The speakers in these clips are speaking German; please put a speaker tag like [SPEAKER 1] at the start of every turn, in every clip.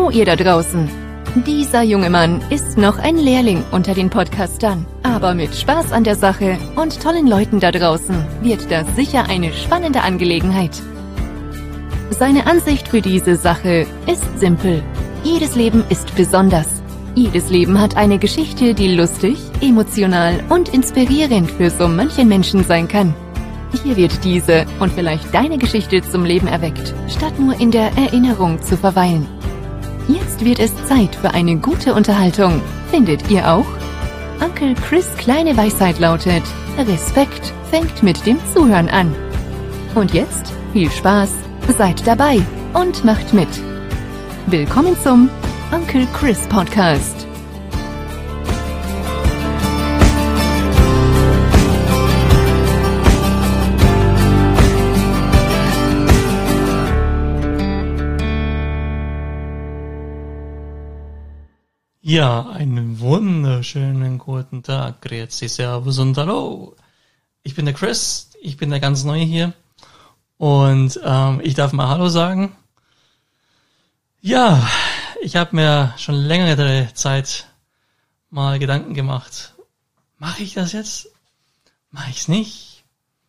[SPEAKER 1] Hallo ihr da draußen. Dieser junge Mann ist noch ein Lehrling unter den Podcastern, aber mit Spaß an der Sache und tollen Leuten da draußen wird das sicher eine spannende Angelegenheit. Seine Ansicht für diese Sache ist simpel. Jedes Leben ist besonders. Jedes Leben hat eine Geschichte, die lustig, emotional und inspirierend für so manchen Menschen sein kann. Hier wird diese und vielleicht deine Geschichte zum Leben erweckt, statt nur in der Erinnerung zu verweilen. Jetzt wird es Zeit für eine gute Unterhaltung. Findet ihr auch? Onkel Chris' kleine Weisheit lautet: Respekt fängt mit dem Zuhören an. Und jetzt viel Spaß, seid dabei und macht mit. Willkommen zum Onkel Chris Podcast.
[SPEAKER 2] Ja, einen wunderschönen guten Tag, grüezi, servus und hallo. Ich bin der Chris, ich bin der ganz Neue hier und ich darf mal Hallo sagen. Ja, ich habe mir schon längere Zeit mal Gedanken gemacht. Mache ich das jetzt? Mache ich es nicht?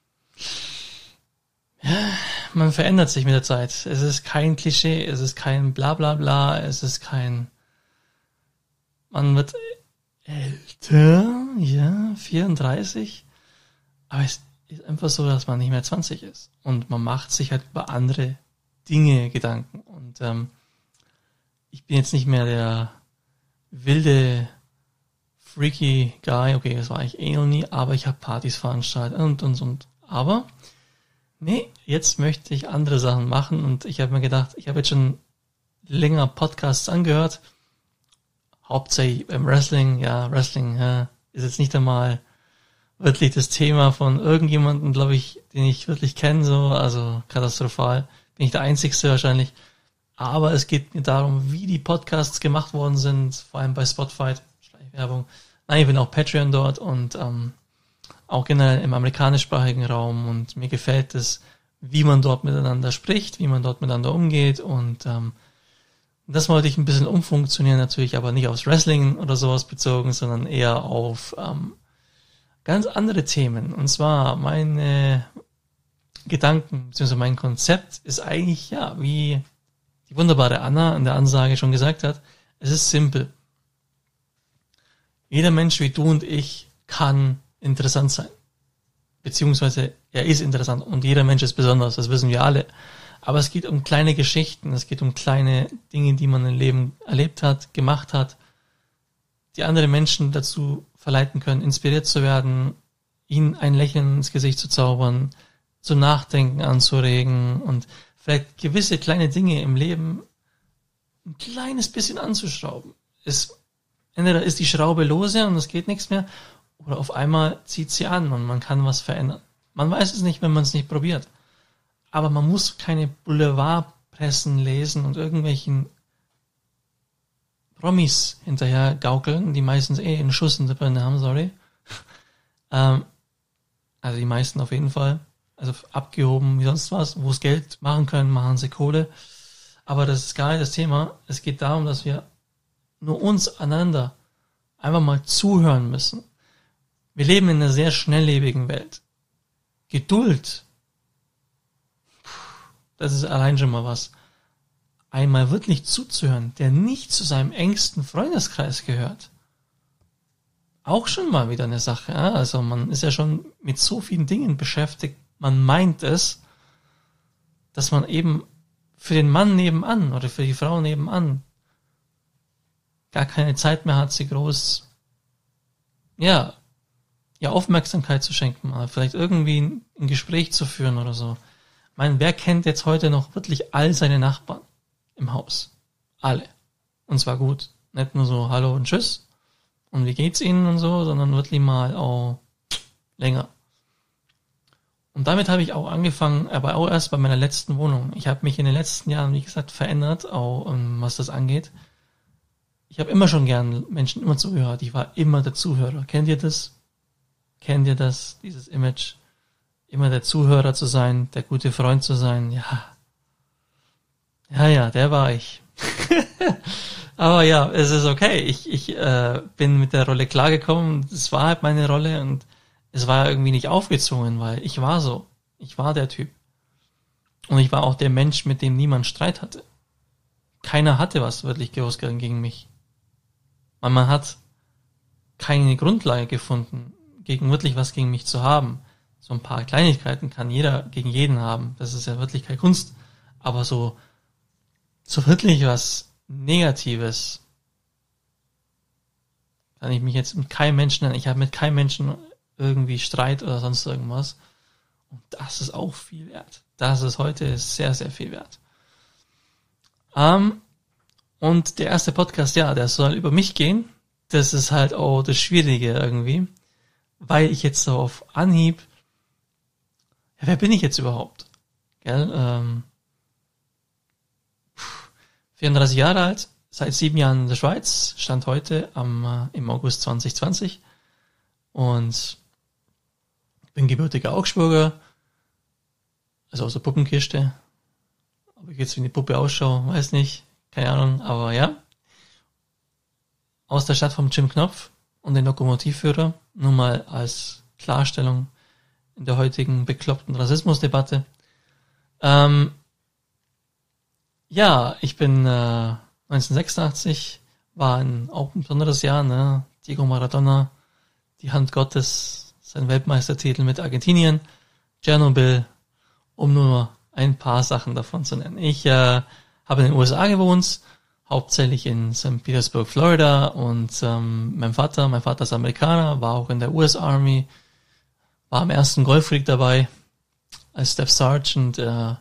[SPEAKER 2] Ja, man verändert sich mit der Zeit. Es ist kein Klischee, es ist kein Blablabla, es ist kein... Man wird älter, ja, 34, aber es ist einfach so, dass man nicht mehr 20 ist und man macht sich halt über andere Dinge Gedanken und ich bin jetzt nicht mehr der wilde, freaky Guy, okay, das war ich noch nie, aber ich habe Partys veranstaltet und. Aber, nee, jetzt möchte ich andere Sachen machen und ich habe mir gedacht, ich habe jetzt schon länger Podcasts angehört, hauptsächlich beim Wrestling, ja, Wrestling ist jetzt nicht einmal wirklich das Thema von irgendjemandem, glaube ich, den ich wirklich kenne, so, also katastrophal. Bin ich der Einzigste wahrscheinlich. Aber es geht mir darum, wie die Podcasts gemacht worden sind, vor allem bei Spotify, Schleichwerbung. Nein, ich bin auch Patreon dort und auch generell im amerikanischsprachigen Raum und mir gefällt es, wie man dort miteinander spricht, wie man dort miteinander umgeht und das wollte ich ein bisschen umfunktionieren, natürlich aber nicht aufs Wrestling oder sowas bezogen, sondern eher auf ganz andere Themen. Und zwar meine Gedanken, beziehungsweise mein Konzept ist eigentlich, ja, wie die wunderbare Anna in der Ansage schon gesagt hat, es ist simpel. Jeder Mensch wie du und ich kann interessant sein. Beziehungsweise er ist interessant und jeder Mensch ist besonders, das wissen wir alle. Aber es geht um kleine Geschichten, es geht um kleine Dinge, die man im Leben erlebt hat, gemacht hat, die andere Menschen dazu verleiten können, inspiriert zu werden, ihnen ein Lächeln ins Gesicht zu zaubern, zum Nachdenken anzuregen und vielleicht gewisse kleine Dinge im Leben ein kleines bisschen anzuschrauben. Entweder ist die Schraube lose und es geht nichts mehr, oder auf einmal zieht sie an und man kann was verändern. Man weiß es nicht, wenn man es nicht probiert. Aber man muss keine Boulevardpressen lesen und irgendwelchen Promis hinterher gaukeln, die meistens einen Schuss in der Birne haben, sorry. Also die meisten auf jeden Fall. Also abgehoben wie sonst was. Wo es Geld machen können, machen sie Kohle. Aber das ist gar nicht das Thema. Es geht darum, dass wir nur uns einander einfach mal zuhören müssen. Wir leben in einer sehr schnelllebigen Welt. Geduld. Das ist allein schon mal was. Einmal wirklich zuzuhören, der nicht zu seinem engsten Freundeskreis gehört. Auch schon mal wieder eine Sache. Ja? Also man ist ja schon mit so vielen Dingen beschäftigt. Man meint es, dass man eben für den Mann nebenan oder für die Frau nebenan gar keine Zeit mehr hat, sie groß, ja Aufmerksamkeit zu schenken, mal vielleicht irgendwie ein Gespräch zu führen oder so. Ich meine, wer kennt jetzt heute noch wirklich all seine Nachbarn im Haus? Alle. Und zwar gut. Nicht nur so Hallo und Tschüss und wie geht's Ihnen und so, sondern wirklich mal auch länger. Und damit habe ich auch angefangen, aber auch erst bei meiner letzten Wohnung. Ich habe mich in den letzten Jahren, wie gesagt, verändert, auch was das angeht. Ich habe immer schon gern Menschen immer zugehört. Ich war immer der Zuhörer. Kennt ihr das? Kennt ihr das? Dieses Image? Immer der Zuhörer zu sein, der gute Freund zu sein, ja. Ja, der war ich. Aber ja, es ist okay. Ich bin mit der Rolle klargekommen. Es war halt meine Rolle und es war irgendwie nicht aufgezwungen, weil ich war so. Ich war der Typ. Und ich war auch der Mensch, mit dem niemand Streit hatte. Keiner hatte was wirklich losgegangen gegen mich. Weil man hat keine Grundlage gefunden, wirklich was gegen mich zu haben. So ein paar Kleinigkeiten kann jeder gegen jeden haben. Das ist ja wirklich keine Kunst. Aber so wirklich was Negatives kann ich mich jetzt mit keinem Menschen nennen. Ich habe mit keinem Menschen irgendwie Streit oder sonst irgendwas. Und das ist auch viel wert. Das ist heute sehr, sehr viel wert. Und der erste Podcast, ja, der soll über mich gehen. Das ist halt auch das Schwierige irgendwie. Weil ich jetzt so auf Anhieb, ja, wer bin ich jetzt überhaupt? Gell? 34 Jahre alt, seit 7 Jahren in der Schweiz, stand heute im August 2020 und bin gebürtiger Augsburger, also aus der Puppenkiste. Ob ich jetzt wie eine Puppe ausschaue, weiß nicht, keine Ahnung, aber ja. Aus der Stadt vom Jim Knopf und den Lokomotivführer, nur mal als Klarstellung in der heutigen bekloppten Rassismusdebatte. Ja, ich bin 1986, war auch ein besonderes Jahr, ne? Diego Maradona, die Hand Gottes, sein Weltmeistertitel mit Argentinien, Tschernobyl, um nur ein paar Sachen davon zu nennen. Ich habe in den USA gewohnt, hauptsächlich in St. Petersburg, Florida, und mein Vater ist Amerikaner, war auch in der US Army, war am ersten Golfkrieg dabei, als Staff Sergeant,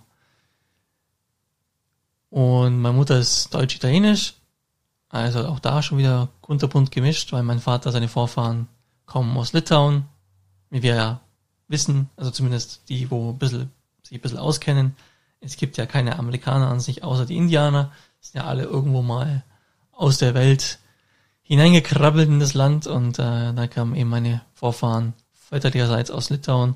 [SPEAKER 2] und meine Mutter ist deutsch-italienisch, also auch da schon wieder kunterbunt gemischt, weil mein Vater, seine Vorfahren kommen aus Litauen, wie wir ja wissen, also zumindest die, sich ein bisschen auskennen. Es gibt ja keine Amerikaner an sich, außer die Indianer, sind ja alle irgendwo mal aus der Welt hineingekrabbelt in das Land, und da kamen eben meine Vorfahren väterlicherseits aus Litauen.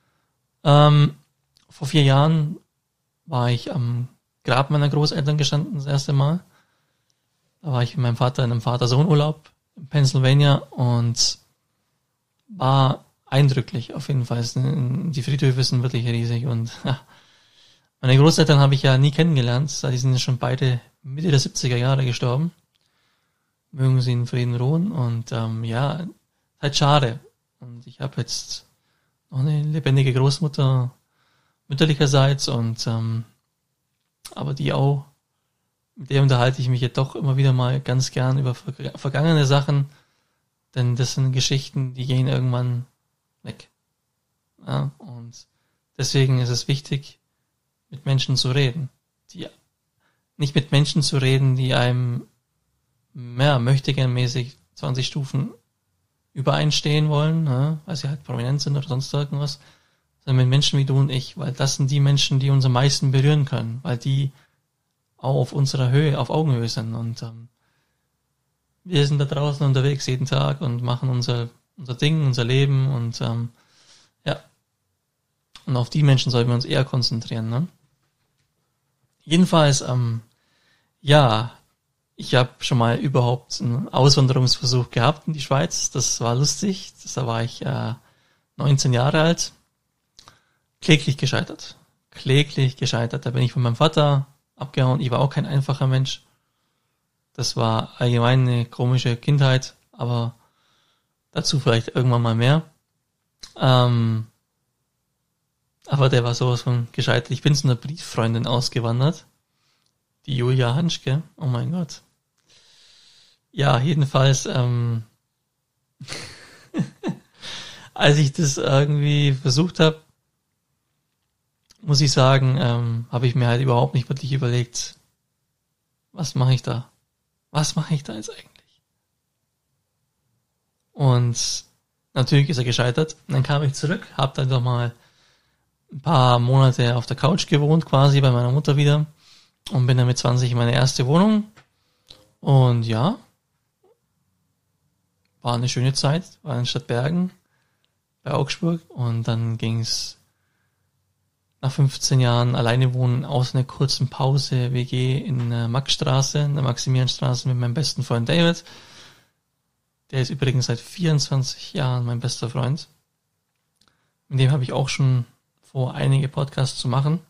[SPEAKER 2] Vor 4 Jahren war ich am Grab meiner Großeltern gestanden, das erste Mal. Da war ich mit meinem Vater in einem Vater-Sohn-Urlaub in Pennsylvania und war eindrücklich auf jeden Fall. Die Friedhöfe sind wirklich riesig und ja. Meine Großeltern habe ich ja nie kennengelernt, die sind ja schon beide Mitte der 70er Jahre gestorben. Mögen sie in Frieden ruhen, und ja, halt schade. Und ich habe jetzt noch eine lebendige Großmutter mütterlicherseits, und aber die auch, mit der unterhalte ich mich jetzt doch immer wieder mal ganz gern über vergangene Sachen, denn das sind Geschichten, die gehen irgendwann weg. Ja, und deswegen ist es wichtig, mit Menschen zu reden. Nicht mit Menschen zu reden, die einem möchtegernmäßig 20 Stufen übereinstehen wollen, weil sie halt prominent sind oder sonst irgendwas, sondern mit Menschen wie du und ich, weil das sind die Menschen, die uns am meisten berühren können, weil die auch auf unserer Höhe, auf Augenhöhe sind, und wir sind da draußen unterwegs jeden Tag und machen unser Ding, unser Leben, und ja, und auf die Menschen sollten wir uns eher konzentrieren, ne? Jedenfalls, ja, ich habe schon mal überhaupt einen Auswanderungsversuch gehabt in die Schweiz, das war lustig, da war ich 19 Jahre alt. Kläglich gescheitert. Da bin ich von meinem Vater abgehauen. Ich war auch kein einfacher Mensch. Das war allgemein eine komische Kindheit, aber dazu vielleicht irgendwann mal mehr. Aber der war sowas von gescheitert. Ich bin zu einer Brieffreundin ausgewandert. Die Julia Hanschke. Oh mein Gott. Ja, jedenfalls, als ich das irgendwie versucht habe, muss ich sagen, habe ich mir halt überhaupt nicht wirklich überlegt, was mache ich da? Was mache ich da jetzt eigentlich? Und natürlich ist er gescheitert. Und dann kam ich zurück, habe dann doch mal ein paar Monate auf der Couch gewohnt, quasi bei meiner Mutter wieder, und bin dann mit 20 in meine erste Wohnung. Und ja, war eine schöne Zeit, war in Stadtbergen bei Augsburg, und dann ging es nach 15 Jahren alleine wohnen, aus einer kurzen Pause, WG in der Maxstraße, in der Maximilianstraße mit meinem besten Freund David. Der ist übrigens seit 24 Jahren mein bester Freund. Mit dem habe ich auch schon vor, einige Podcasts zu machen.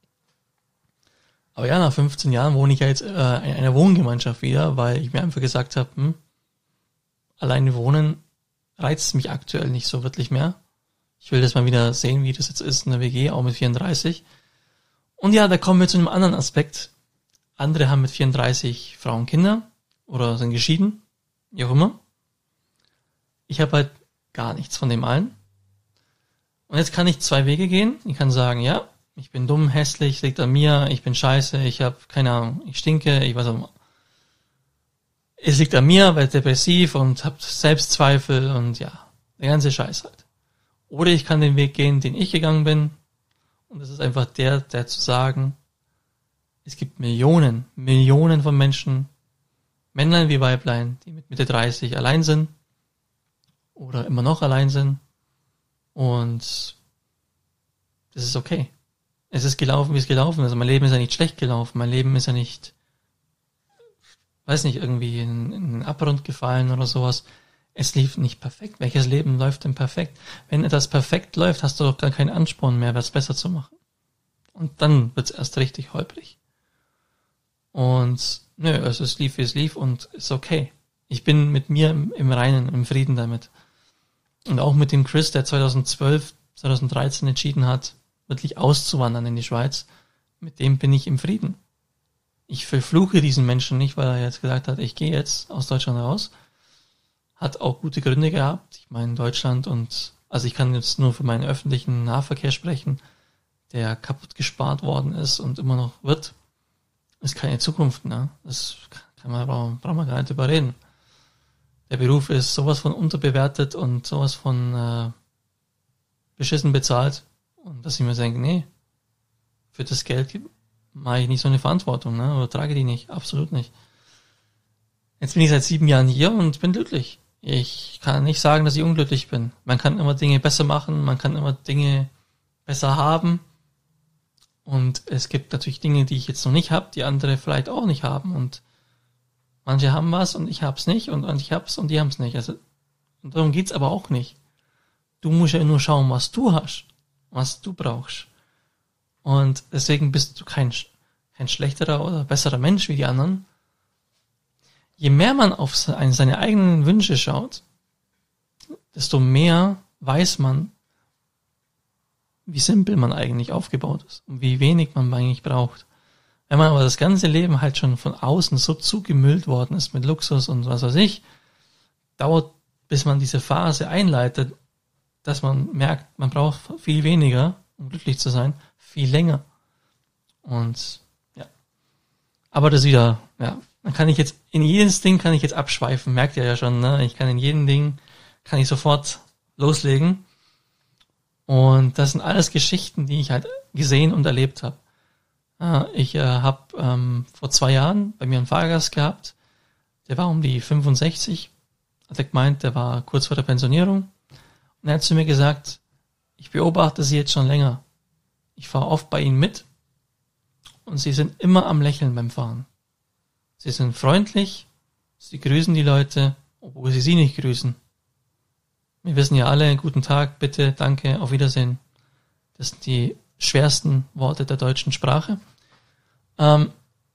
[SPEAKER 2] Aber ja, nach 15 Jahren wohne ich ja jetzt in einer Wohngemeinschaft wieder, weil ich mir einfach gesagt habe, alleine wohnen reizt mich aktuell nicht so wirklich mehr. Ich will das mal wieder sehen, wie das jetzt ist in der WG, auch mit 34. Und ja, da kommen wir zu einem anderen Aspekt. Andere haben mit 34 Frauen Kinder oder sind geschieden, wie auch immer. Ich habe halt gar nichts von dem allen. Und jetzt kann ich zwei Wege gehen. Ich kann sagen, ja, ich bin dumm, hässlich, liegt an mir, ich bin scheiße, ich habe keine Ahnung, ich stinke, ich weiß auch immer. Es liegt an mir, weil ich depressiv und habe Selbstzweifel und ja, der ganze Scheiß halt. Oder ich kann den Weg gehen, den ich gegangen bin. Und das ist einfach der zu sagen, es gibt Millionen von Menschen, Männlein wie Weiblein, die mit Mitte 30 allein sind oder immer noch allein sind. Und das ist okay. Es ist gelaufen, wie es gelaufen ist. Mein Leben ist ja nicht schlecht gelaufen. Mein Leben ist ja nicht, weiß nicht, irgendwie in einen Abgrund gefallen oder sowas. Es lief nicht perfekt. Welches Leben läuft denn perfekt? Wenn etwas perfekt läuft, hast du doch gar keinen Ansporn mehr, was besser zu machen. Und dann wird's erst richtig holprig. Und also es lief, wie es lief und ist okay. Ich bin mit mir im Reinen, im Frieden damit. Und auch mit dem Chris, der 2013 entschieden hat, wirklich auszuwandern in die Schweiz, mit dem bin ich im Frieden. Ich verfluche diesen Menschen nicht, weil er jetzt gesagt hat, ich gehe jetzt aus Deutschland raus. Hat auch gute Gründe gehabt. Ich meine, Deutschland also ich kann jetzt nur für meinen öffentlichen Nahverkehr sprechen, der kaputt gespart worden ist und immer noch wird. Ist keine Zukunft, ne? Das brauchen wir gar nicht drüber reden. Der Beruf ist sowas von unterbewertet und sowas von beschissen bezahlt. Und dass ich mir denke, nee, für das Geld mache ich nicht so eine Verantwortung, ne? Oder trage die nicht, absolut nicht. Jetzt bin ich seit 7 Jahren hier und bin glücklich. Ich kann nicht sagen, dass ich unglücklich bin. Man kann immer Dinge besser machen, man kann immer Dinge besser haben. Und es gibt natürlich Dinge, die ich jetzt noch nicht habe, die andere vielleicht auch nicht haben. Und manche haben was und ich hab's nicht und ich hab's und die haben's nicht. Also, und darum geht's aber auch nicht. Du musst ja nur schauen, was du hast, was du brauchst. Und deswegen bist du kein schlechterer oder besserer Mensch wie die anderen. Je mehr man auf seine eigenen Wünsche schaut, desto mehr weiß man, wie simpel man eigentlich aufgebaut ist und wie wenig man eigentlich braucht. Wenn man aber das ganze Leben halt schon von außen so zugemüllt worden ist mit Luxus und was weiß ich, dauert, bis man diese Phase einleitet, dass man merkt, man braucht viel weniger, um glücklich zu sein, viel länger. Und ja. Aber das wieder, ja, dann kann ich jetzt, in jedes Ding kann ich jetzt abschweifen, merkt ihr ja schon, ne? Ich kann in jedem Ding, kann ich sofort loslegen. Und das sind alles Geschichten, die ich halt gesehen und erlebt habe. Ich habe vor 2 Jahren bei mir einen Fahrgast gehabt, der war um die 65, hat er gemeint, der war kurz vor der Pensionierung. Und er hat zu mir gesagt, ich beobachte Sie jetzt schon länger. Ich fahre oft bei Ihnen mit und Sie sind immer am Lächeln beim Fahren. Sie sind freundlich, Sie grüßen die Leute, obwohl Sie nicht grüßen. Wir wissen ja alle, guten Tag, bitte, danke, auf Wiedersehen. Das sind die schwersten Worte der deutschen Sprache. Und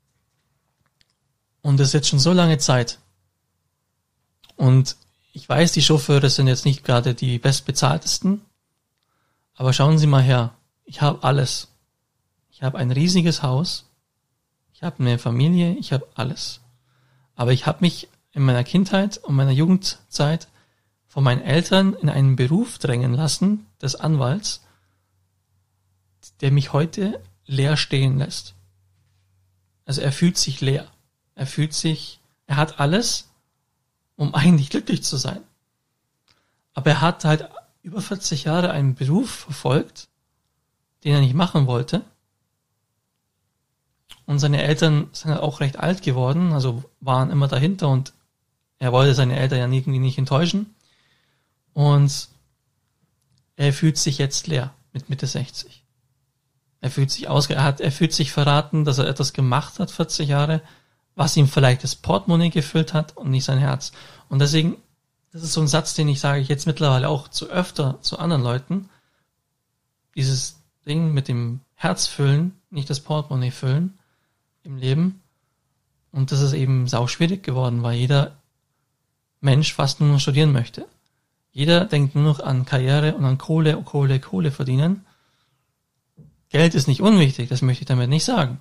[SPEAKER 2] das ist jetzt schon so lange Zeit. Und ich weiß, die Chauffeure sind jetzt nicht gerade die bestbezahltesten, aber schauen Sie mal her. Ich habe alles. Ich habe ein riesiges Haus. Ich habe eine Familie. Ich habe alles. Aber ich habe mich in meiner Kindheit und meiner Jugendzeit von meinen Eltern in einen Beruf drängen lassen, des Anwalts, der mich heute leer stehen lässt. Also er fühlt sich leer. Er hat alles, um eigentlich glücklich zu sein. Aber er hat halt über 40 Jahre einen Beruf verfolgt, den er nicht machen wollte. Und seine Eltern sind halt auch recht alt geworden, also waren immer dahinter und er wollte seine Eltern ja irgendwie nicht enttäuschen. Und er fühlt sich jetzt leer mit Mitte 60. Er fühlt sich verraten, dass er etwas gemacht hat, 40 Jahre, was ihm vielleicht das Portemonnaie gefüllt hat und nicht sein Herz. Und deswegen, das ist so ein Satz, den ich sage jetzt mittlerweile auch öfter zu anderen Leuten. Dieses Ding mit dem Herz füllen, nicht das Portemonnaie füllen im Leben. Und das ist eben sau schwierig geworden, weil jeder Mensch fast nur noch studieren möchte. Jeder denkt nur noch an Karriere und an Kohle verdienen. Geld ist nicht unwichtig, das möchte ich damit nicht sagen.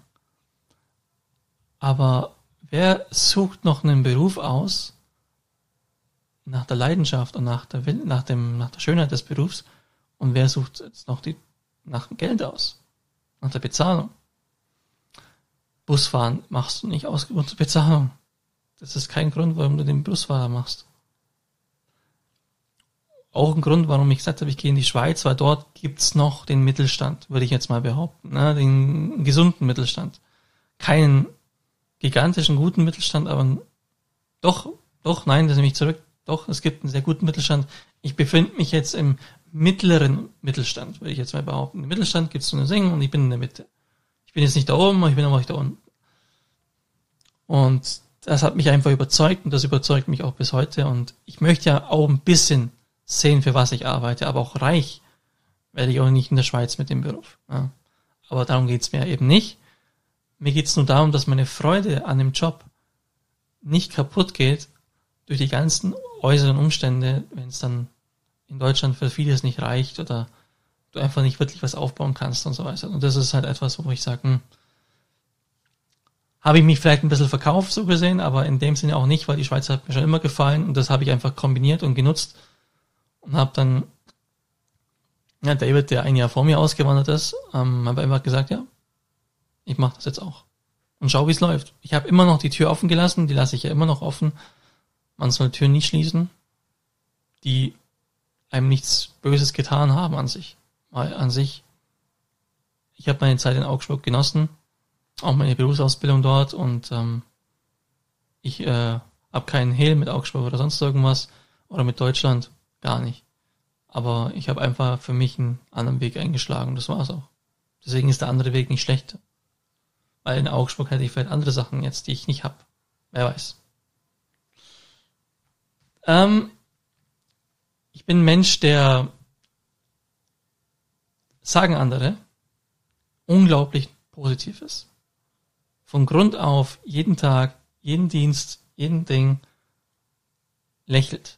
[SPEAKER 2] Aber wer sucht noch einen Beruf aus, nach der Leidenschaft und nach der Schönheit des Berufs, und wer sucht jetzt noch nach dem Geld aus, nach der Bezahlung? Busfahren machst du nicht aus Grund der Bezahlung. Das ist kein Grund, warum du den Busfahrer machst. Auch ein Grund, warum ich gesagt habe, ich gehe in die Schweiz, weil dort gibt's noch den Mittelstand, würde ich jetzt mal behaupten, ne? Den gesunden Mittelstand. Keinen gigantischen, guten Mittelstand, aber doch, nein, das nehme ich zurück. Doch, es gibt einen sehr guten Mittelstand. Ich befinde mich jetzt im mittleren Mittelstand, würde ich jetzt mal behaupten. Im Mittelstand gibt's so eine Singen und ich bin in der Mitte. Ich bin jetzt nicht da oben, ich bin aber nicht da unten. Und das hat mich einfach überzeugt und das überzeugt mich auch bis heute. Und ich möchte ja auch ein bisschen sehen, für was ich arbeite, aber auch reich werde ich auch nicht in der Schweiz mit dem Beruf. Ja. Aber darum geht's mir eben nicht. Mir geht's nur darum, dass meine Freude an dem Job nicht kaputt geht durch die ganzen äußeren Umstände, wenn es dann in Deutschland für vieles nicht reicht oder du einfach nicht wirklich was aufbauen kannst und so weiter. Und das ist halt etwas, wo ich sage, habe ich mich vielleicht ein bisschen verkauft, so gesehen, aber in dem Sinne auch nicht, weil die Schweiz hat mir schon immer gefallen und das habe ich einfach kombiniert und genutzt und habe dann, ja, David, der ein Jahr vor mir ausgewandert ist, habe einfach gesagt, ja, ich mache das jetzt auch und schau, wie es läuft. Ich habe immer noch die Tür offen gelassen, die lasse ich ja immer noch offen. Man soll Türen nicht schließen, die einem nichts Böses getan haben an sich. Weil an sich, ich habe meine Zeit in Augsburg genossen, auch meine Berufsausbildung dort und ich habe keinen Hehl mit Augsburg oder sonst irgendwas oder mit Deutschland, gar nicht. Aber ich habe einfach für mich einen anderen Weg eingeschlagen, das war's auch. Deswegen ist der andere Weg nicht schlecht. Weil in Augsburg hätte ich vielleicht andere Sachen jetzt, die ich nicht habe. Wer weiß. Ich bin ein Mensch, der, sagen andere, unglaublich positiv ist. Von Grund auf, jeden Tag, jeden Dienst, jeden Ding lächelt.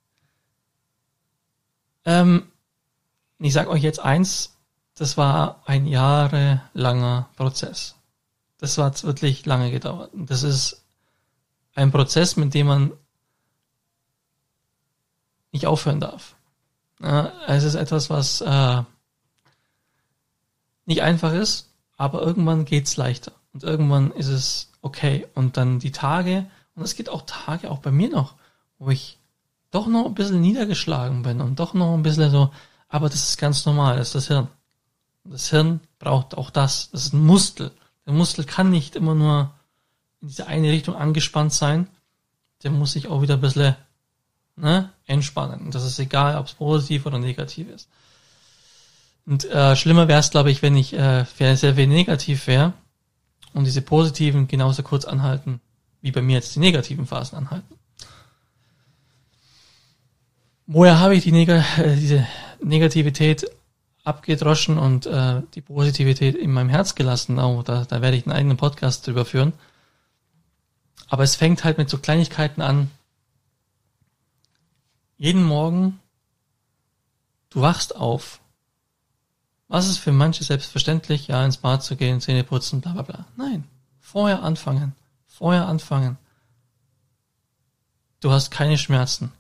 [SPEAKER 2] Ich sag euch jetzt eins, das war ein jahrelanger Prozess. Das hat wirklich lange gedauert. Und das ist ein Prozess, mit dem man nicht aufhören darf. Es ist etwas, was nicht einfach ist, aber irgendwann geht's leichter. Und irgendwann ist es okay. Und dann die Tage, und es gibt auch Tage, auch bei mir noch, wo ich doch noch ein bisschen niedergeschlagen bin und doch noch ein bisschen so, aber das ist ganz normal, das ist das Hirn. Und das Hirn braucht auch das. Das ist ein Muskel. Der Muskel kann nicht immer nur in diese eine Richtung angespannt sein. Der muss sich auch wieder ein bisschen entspannen. Und das ist egal, ob es positiv oder negativ ist. Und schlimmer wäre es, glaube ich, wenn ich sehr viel negativ wäre und diese positiven genauso kurz anhalten, wie bei mir jetzt die negativen Phasen anhalten. Woher habe ich diese Negativität abgedroschen und die Positivität in meinem Herz gelassen? Oh, da werde ich einen eigenen Podcast drüber führen. Aber es fängt halt mit so Kleinigkeiten an. Jeden Morgen, du wachst auf. Was ist für manche selbstverständlich? Ja, ins Bad zu gehen, Zähne putzen, bla bla bla. Nein, vorher anfangen. Du hast keine Schmerzen.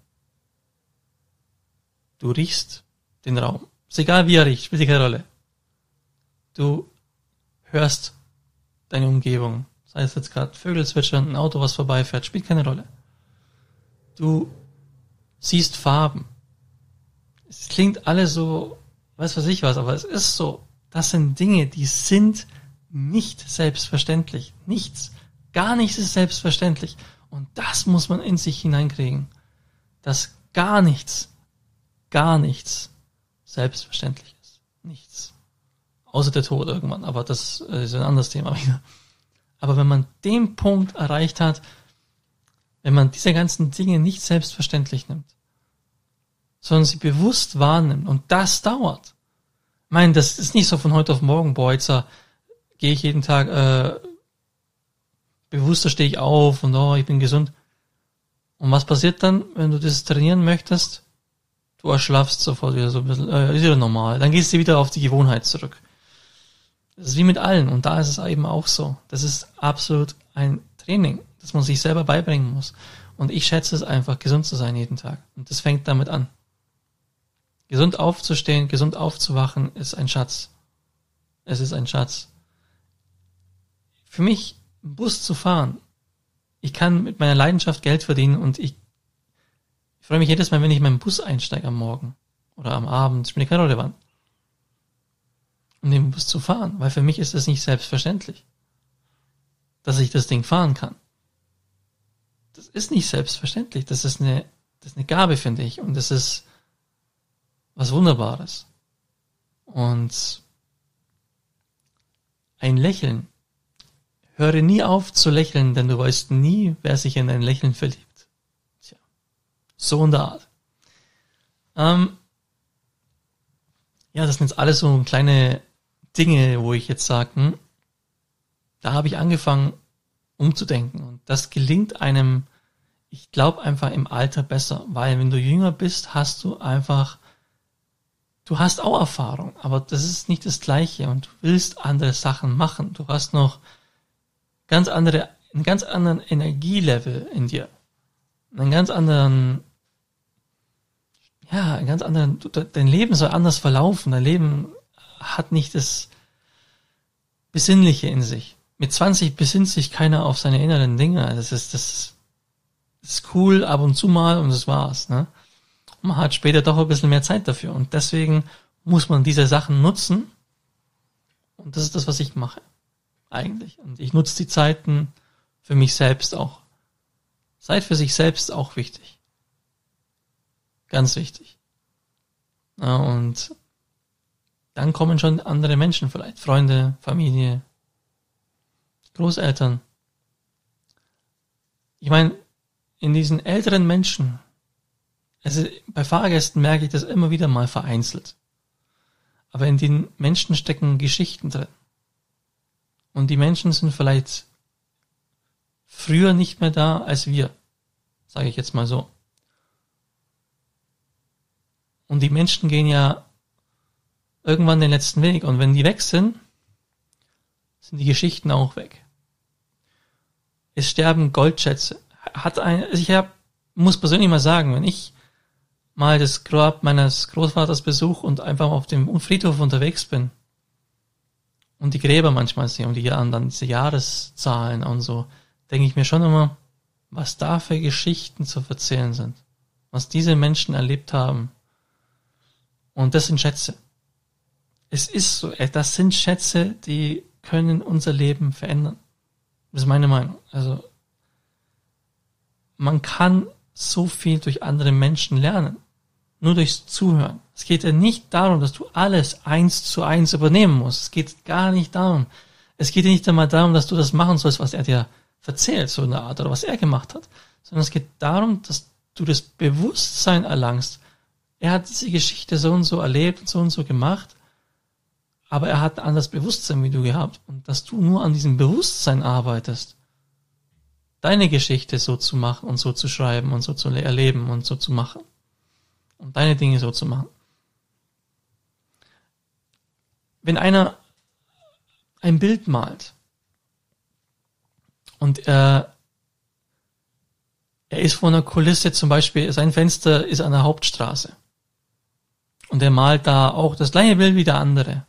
[SPEAKER 2] Du riechst den Raum. Ist egal, wie er riecht, spielt keine Rolle. Du hörst deine Umgebung. Sei es jetzt gerade Vögel zwitschern, ein Auto, was vorbeifährt, spielt keine Rolle. Du siehst Farben. Es klingt alles so, weiß was ich was, aber es ist so. Das sind Dinge, die sind nicht selbstverständlich. Nichts. Gar nichts ist selbstverständlich. Und das muss man in sich hineinkriegen. Dass gar nichts selbstverständlich ist. Nichts. Außer der Tod irgendwann, aber das ist ein anderes Thema wieder. Aber wenn man den Punkt erreicht hat, wenn man diese ganzen Dinge nicht selbstverständlich nimmt, sondern sie bewusst wahrnimmt, und das dauert. Ich meine, das ist nicht so von heute auf morgen, boah, jetzt gehe ich jeden Tag bewusster stehe ich auf und ich bin gesund. Und was passiert dann, wenn du das trainieren möchtest? Du erschlaffst sofort wieder so ein bisschen, ist wieder normal. Dann gehst du wieder auf die Gewohnheit zurück. Das ist wie mit allen, und da ist es eben auch so. Das ist absolut ein Training, das man sich selber beibringen muss. Und ich schätze es einfach, gesund zu sein jeden Tag. Und das fängt damit an. Gesund aufzustehen, gesund aufzuwachen, ist ein Schatz. Es ist ein Schatz. Für mich, einen Bus zu fahren, ich kann mit meiner Leidenschaft Geld verdienen, und ich freue mich jedes Mal, wenn ich in meinen Bus einsteige am Morgen oder am Abend, spielt keine Rolle wann, um den Bus zu fahren, weil für mich ist es nicht selbstverständlich, dass ich das Ding fahren kann. Das ist nicht selbstverständlich, das ist eine Gabe, finde ich, und das ist was Wunderbares. Und ein Lächeln, höre nie auf zu lächeln, denn du weißt nie, wer sich in dein Lächeln verliebt. Tja, so in der Art. Ja, das sind jetzt alles so kleine Dinge, wo ich jetzt sage, da habe ich angefangen umzudenken. Und das gelingt einem, ich glaube, einfach im Alter besser, weil wenn du jünger bist, du hast auch Erfahrung, aber das ist nicht das Gleiche, und du willst andere Sachen machen. Du hast noch einen ganz anderen Energielevel in dir. Dein Leben soll anders verlaufen. Dein Leben hat nicht das Besinnliche in sich. Mit 20 besinnt sich keiner auf seine inneren Dinge. Das ist cool ab und zu mal, und das war's, ne? Man hat später doch ein bisschen mehr Zeit dafür, und deswegen muss man diese Sachen nutzen, und das ist das, was ich mache, eigentlich. Und ich nutze die Zeiten für mich selbst auch. Zeit für sich selbst auch wichtig. Ganz wichtig. Ja, und dann kommen schon andere Menschen vielleicht, Freunde, Familie, Großeltern. Ich meine, in diesen älteren Menschen, also bei Fahrgästen merke ich das immer wieder mal vereinzelt. Aber in den Menschen stecken Geschichten drin. Und die Menschen sind vielleicht früher nicht mehr da als wir, sage ich jetzt mal so. Und die Menschen gehen ja irgendwann den letzten Weg. Und wenn die weg sind die Geschichten auch weg. Es sterben Goldschätze. Muss persönlich mal sagen, wenn ich mal das Grab meines Großvaters besuche und einfach auf dem Friedhof unterwegs bin und die Gräber manchmal sehe und dann diese Jahreszahlen und so, denke ich mir schon immer, was da für Geschichten zu erzählen sind. Was diese Menschen erlebt haben. Und das sind Schätze. Es ist so, das sind Schätze, die können unser Leben verändern. Das ist meine Meinung. Also, man kann so viel durch andere Menschen lernen. Nur durchs Zuhören. Es geht ja nicht darum, dass du alles 1:1 übernehmen musst. Es geht gar nicht darum. Es geht ja nicht einmal darum, dass du das machen sollst, was er dir erzählt, so in der Art, oder was er gemacht hat. Sondern es geht darum, dass du das Bewusstsein erlangst. Er hat diese Geschichte so und so erlebt und so gemacht, aber er hat ein anderes Bewusstsein wie du gehabt. Und dass du nur an diesem Bewusstsein arbeitest, deine Geschichte so zu machen und so zu schreiben und so zu erleben und so zu machen. Und deine Dinge so zu machen. Wenn einer ein Bild malt und er ist vor einer Kulisse, zum Beispiel, sein Fenster ist an der Hauptstraße und er malt da auch das gleiche Bild wie der andere.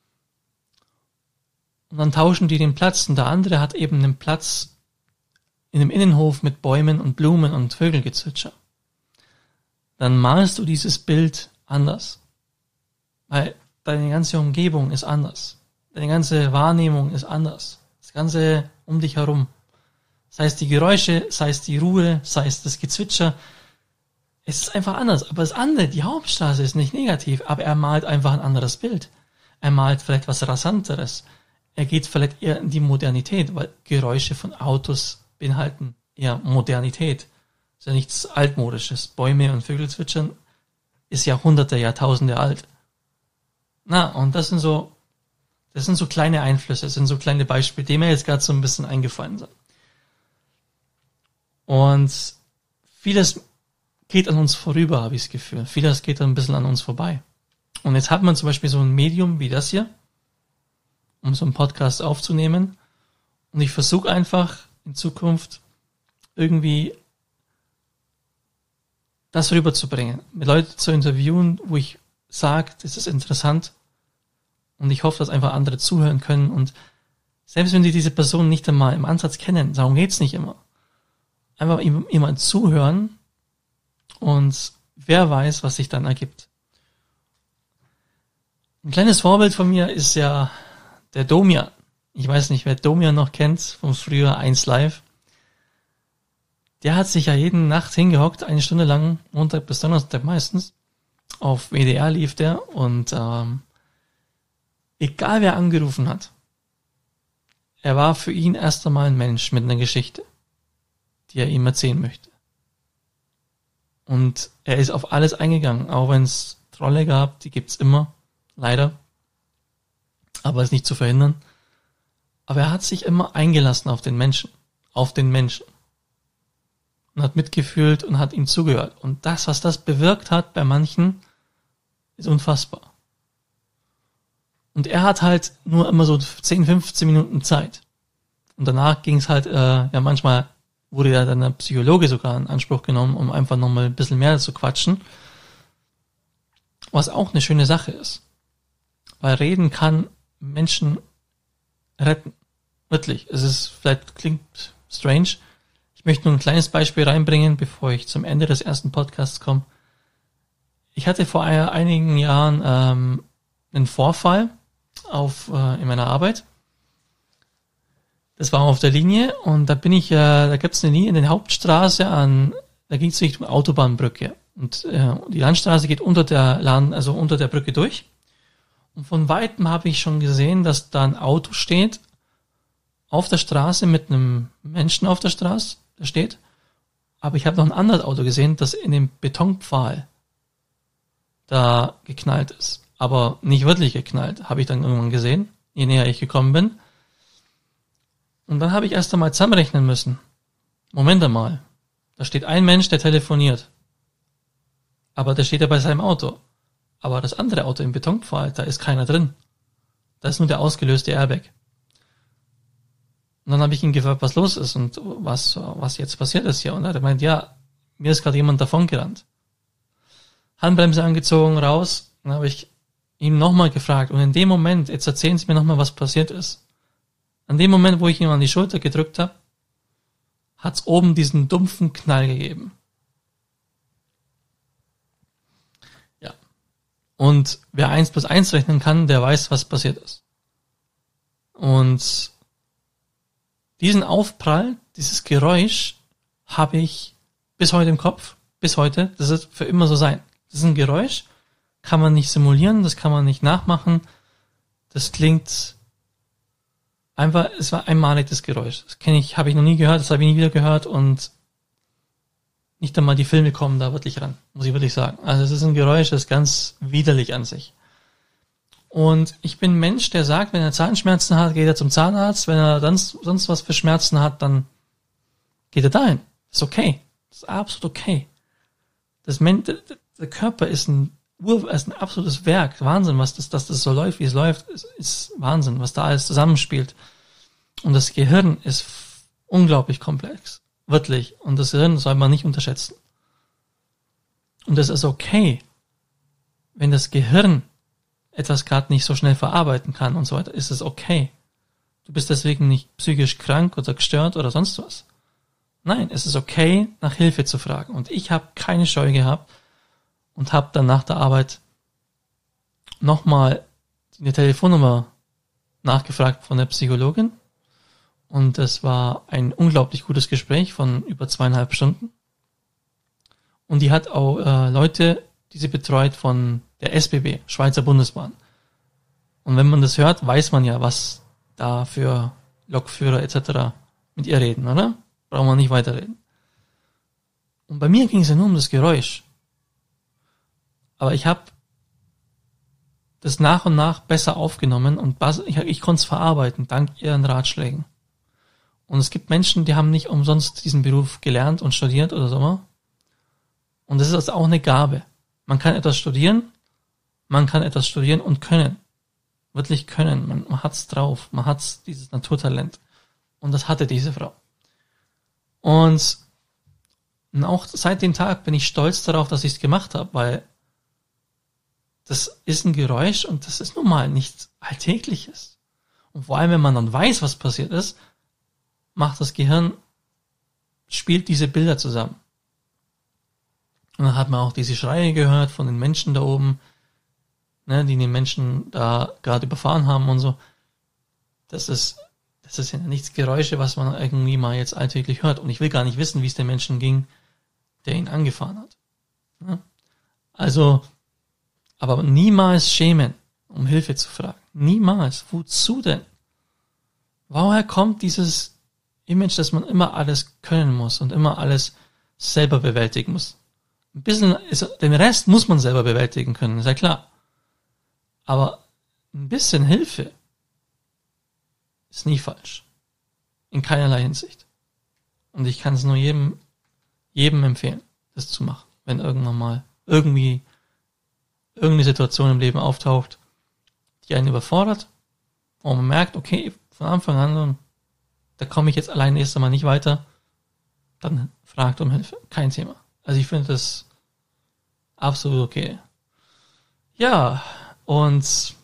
[SPEAKER 2] Und dann tauschen die den Platz, und der andere hat eben einen Platz in einem Innenhof mit Bäumen und Blumen und Vögelgezwitscher. Dann malst du dieses Bild anders. Weil deine ganze Umgebung ist anders. Deine ganze Wahrnehmung ist anders. Das Ganze um dich herum. Sei es die Geräusche, sei es die Ruhe, sei es das Gezwitscher. Es ist einfach anders. Aber das andere, die Hauptstraße ist nicht negativ, aber er malt einfach ein anderes Bild. Er malt vielleicht was Rasanteres. Er geht vielleicht eher in die Modernität, weil Geräusche von Autos beinhalten eher Modernität. Ist ja nichts Altmodisches. Bäume und Vögel zwitschern ist Jahrhunderte, Jahrtausende alt. Und das sind so kleine Einflüsse, das sind so kleine Beispiele, die mir jetzt gerade so ein bisschen eingefallen sind. Und vieles geht an uns vorüber, habe ich das Gefühl. Vieles geht ein bisschen an uns vorbei. Und jetzt hat man zum Beispiel so ein Medium wie das hier, um so einen Podcast aufzunehmen. Und ich versuche einfach in Zukunft irgendwie das rüberzubringen, mit Leuten zu interviewen, wo ich sage, das ist interessant. Und ich hoffe, dass einfach andere zuhören können. Und selbst wenn die diese Person nicht einmal im Ansatz kennen, darum geht's nicht immer. Einfach jemand zuhören und wer weiß, was sich dann ergibt. Ein kleines Vorbild von mir ist ja der Domian. Ich weiß nicht, wer Domian noch kennt, von früher 1Live. Der hat sich ja jede Nacht hingehockt, 1 Stunde lang, Montag bis Donnerstag meistens. Auf WDR lief der und egal wer angerufen hat, er war für ihn erst einmal ein Mensch mit einer Geschichte, die er ihm erzählen möchte. Und er ist auf alles eingegangen, auch wenn es Trolle gab, die gibt's immer, leider. Aber ist nicht zu verhindern. Aber er hat sich immer eingelassen auf den Menschen. Und hat mitgefühlt und hat ihm zugehört. Und das, was das bewirkt hat bei manchen, ist unfassbar. Und er hat halt nur immer so 10, 15 Minuten Zeit. Und danach ging es halt, manchmal wurde ja dann der Psychologe sogar in Anspruch genommen, um einfach nochmal ein bisschen mehr zu quatschen. Was auch eine schöne Sache ist. Weil Reden kann Menschen retten. Wirklich. Vielleicht klingt strange. Ich möchte nur ein kleines Beispiel reinbringen, bevor ich zum Ende des ersten Podcasts komme. Ich hatte vor einigen Jahren einen Vorfall in meiner Arbeit. Das war auf der Linie und da gibt's eine Linie in der Hauptstraße da ging es Richtung Autobahnbrücke. Und die Landstraße geht unter der Brücke durch. Und von Weitem habe ich schon gesehen, dass da ein Auto steht auf der Straße mit einem Menschen auf der Straße, der steht. Aber ich habe noch ein anderes Auto gesehen, das in den Betonpfahl da geknallt ist. Aber nicht wirklich geknallt, habe ich dann irgendwann gesehen, je näher ich gekommen bin. Und dann habe ich erst einmal zusammenrechnen müssen. Moment einmal, da steht ein Mensch, der telefoniert. Aber der steht ja bei seinem Auto. Aber das andere Auto im Betonpfahl, da ist keiner drin. Da ist nur der ausgelöste Airbag. Und dann habe ich ihn gefragt, was los ist und was jetzt passiert ist hier. Und er hat gemeint, ja, mir ist gerade jemand davongerannt. Handbremse angezogen, raus. Dann habe ich ihn nochmal gefragt. Und in dem Moment, jetzt erzählen Sie mir nochmal, was passiert ist. An dem Moment, wo ich ihm an die Schulter gedrückt habe, hat's oben diesen dumpfen Knall gegeben. Ja. Und wer 1 plus 1 rechnen kann, der weiß, was passiert ist. Und diesen Aufprall, dieses Geräusch, habe ich bis heute im Kopf. Bis heute. Das wird für immer so sein. Das ist ein Geräusch, kann man nicht simulieren, das kann man nicht nachmachen. Das klingt einfach, es war einmalig, das Geräusch. Das habe ich noch nie gehört, das habe ich nie wieder gehört und nicht einmal die Filme kommen da wirklich ran, muss ich wirklich sagen. Also es ist ein Geräusch, das ist ganz widerlich an sich. Und ich bin ein Mensch, der sagt, wenn er Zahnschmerzen hat, geht er zum Zahnarzt. Wenn er sonst was für Schmerzen hat, dann geht er dahin. Das ist okay. Das ist absolut okay. Der Körper ist ein absolutes Werk. Wahnsinn, dass das so läuft, wie es läuft, ist Wahnsinn, was da alles zusammenspielt. Und das Gehirn ist unglaublich komplex. Wirklich. Und das Gehirn soll man nicht unterschätzen. Und es ist okay, wenn das Gehirn etwas gerade nicht so schnell verarbeiten kann und so weiter, ist es okay. Du bist deswegen nicht psychisch krank oder gestört oder sonst was. Nein, es ist okay, nach Hilfe zu fragen. Und ich habe keine Scheu gehabt und habe dann nach der Arbeit nochmal eine Telefonnummer nachgefragt von der Psychologin. Und es war ein unglaublich gutes Gespräch von über 2,5 Stunden. Und die hat auch Leute, die sie betreut von der SBB, Schweizer Bundesbahn. Und wenn man das hört, weiß man ja, was da für Lokführer etc. mit ihr reden, oder? Brauchen wir nicht weiterreden. Und bei mir ging es ja nur um das Geräusch. Aber ich habe das nach und nach besser aufgenommen und ich konnte es verarbeiten, dank ihren Ratschlägen. Und es gibt Menschen, die haben nicht umsonst diesen Beruf gelernt und studiert oder so. Und das ist also auch eine Gabe. Man kann etwas studieren und können. Wirklich können. Man hat's drauf. Man hat's dieses Naturtalent. Und das hatte diese Frau. Und auch seit dem Tag bin ich stolz darauf, dass ich es gemacht habe, weil das ist ein Geräusch und das ist nun mal nichts Alltägliches. Und vor allem, wenn man dann weiß, was passiert ist, macht das Gehirn, spielt diese Bilder zusammen. Und dann hat man auch diese Schreie gehört von den Menschen da oben, ne, die den Menschen da gerade überfahren haben und so. Das ist ja nichts Geräusche, was man irgendwie mal jetzt alltäglich hört. Und ich will gar nicht wissen, wie es dem Menschen ging, der ihn angefahren hat. Ja? Also, aber niemals schämen, um Hilfe zu fragen. Niemals. Wozu denn? Woher kommt dieses Image, dass man immer alles können muss und immer alles selber bewältigen muss? Ein bisschen, den Rest muss man selber bewältigen können, ist ja klar. Aber ein bisschen Hilfe ist nie falsch. In keinerlei Hinsicht. Und ich kann es nur jedem empfehlen, das zu machen. Wenn irgendwann mal irgendeine Situation im Leben auftaucht, die einen überfordert, und man merkt, okay, von Anfang an, da komme ich jetzt allein erst einmal nicht weiter, dann fragt um Hilfe. Kein Thema. Also ich finde das absolut okay. Ja, und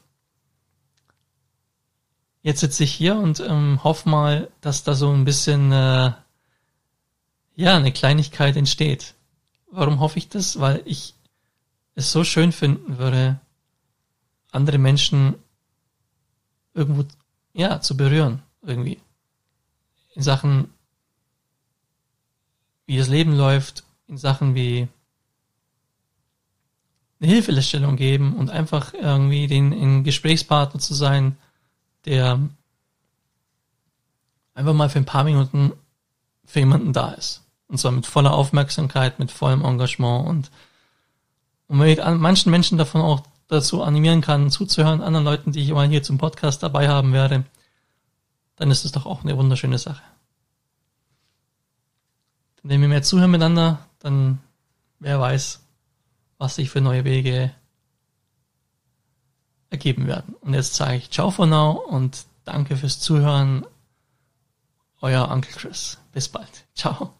[SPEAKER 2] jetzt sitze ich hier und hoffe mal, dass da so ein bisschen eine Kleinigkeit entsteht. Warum hoffe ich das? Weil ich es so schön finden würde, andere Menschen irgendwo zu berühren irgendwie. In Sachen, wie das Leben läuft, in Sachen wie eine Hilfestellung geben und einfach irgendwie ein Gesprächspartner zu sein, der einfach mal für ein paar Minuten für jemanden da ist. Und zwar mit voller Aufmerksamkeit, mit vollem Engagement und wenn ich manchen Menschen davon auch dazu animieren kann, zuzuhören, anderen Leuten, die ich mal hier zum Podcast dabei haben werde, dann ist es doch auch eine wunderschöne Sache. Wenn wir mehr zuhören miteinander, dann wer weiß, was sich für neue Wege ergeben werden. Und jetzt sage ich Ciao for now und danke fürs Zuhören. Euer Uncle Chris. Bis bald. Ciao.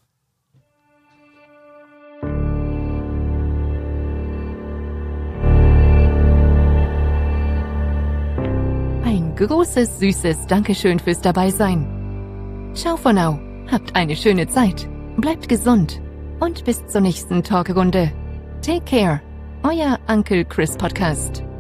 [SPEAKER 1] Ein großes, süßes Dankeschön fürs Dabeisein. Ciao for now. Habt eine schöne Zeit. Bleibt gesund. Und bis zur nächsten Talkrunde. Take care. Euer Uncle Chris Podcast.